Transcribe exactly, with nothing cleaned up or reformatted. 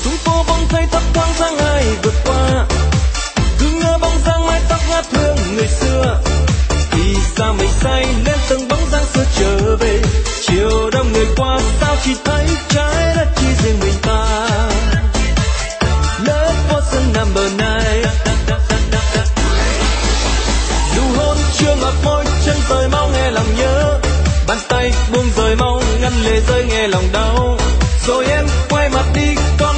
xuống phố bóng thấy thấp thoáng tháng hai vượt qua, cứ ngỡ bóng dáng mái tóc ngát hương người xưa, thì sao mình say nên từng bóng dáng xưa trở về. Chiều đông người qua sao chỉ thấy trái đất chỉ riêng mình ta. Love wasn't number nine. Dù hôn chưa ngọt môi chân rời mau nghe lòng nhớ, bàn tay buông rời mau ngăn lệ rơi nghe lòng đau. Rồi em quay mặt đi có